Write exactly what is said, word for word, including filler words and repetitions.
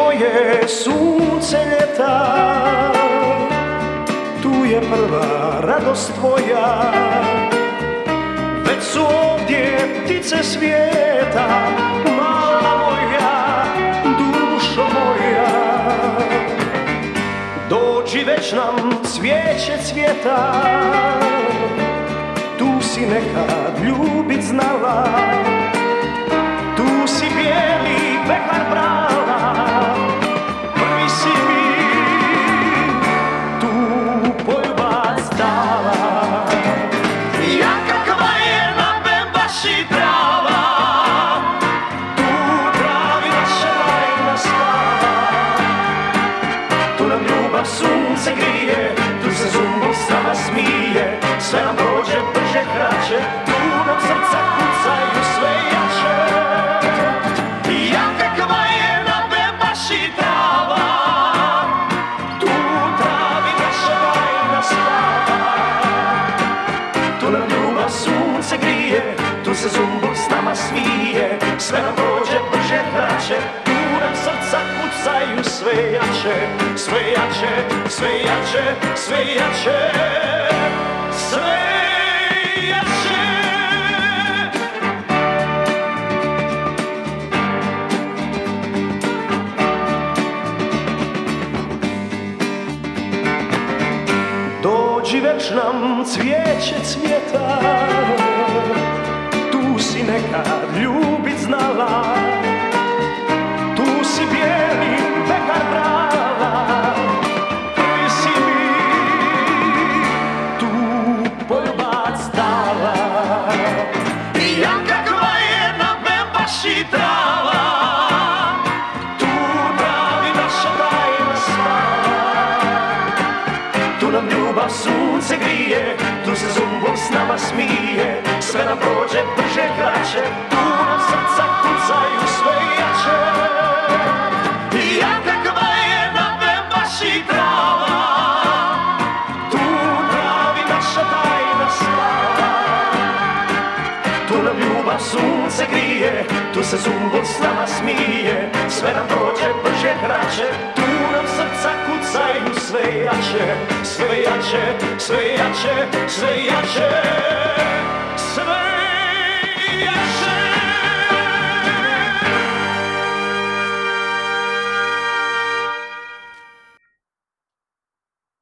moje sunce ljeta, tu je prva radost tvoja. Već su ovdje ptice svijeta, mala moja, dušo moja. Dođi, već nam cvijeće cvjeta, tu si nekad ljubit znala, tu si bijeli pehar brala, prvi si mi tu poljubac dala. Ja kakva je na bembaši trava, tu travi naša lajna spava, tu nam ljubav sunce grije, tu se zumbo s nama smije, sve nam prođe brže kraće, tu nam srca kucaju sve jače. Ja kakva je na bembaši trava, tu travi naša lajna spava, tu nam ljubav sunce grije, tu se zumbo s nama smije, sve nam prođe brže kraće, tu nam srca kucaju sve jače, sve jače, sve jače, sve jače, sve jače. Dođi, već nam cvijeće cvjeta, tu si nekad ljubit znala, tu si bijeli pehar brala, prvi si mi tu poljubac dala. Ja kakva je na bembaši trava, tu travi naša tajna spava, tu nam ljubav sunce grije, tu se zumbo s nama smije, sve nam prođe brže kraće, tu nam srca kucaju sve jače. Ja kakva je na bembaši trava, tu travi naša tajna spava, tu nam ljubav sunce grije, tu se zumbo s nama smije, sve nam prođe brže kraće, tu nam srca kucaju sve jače, sve jače, sve jače, sve jače.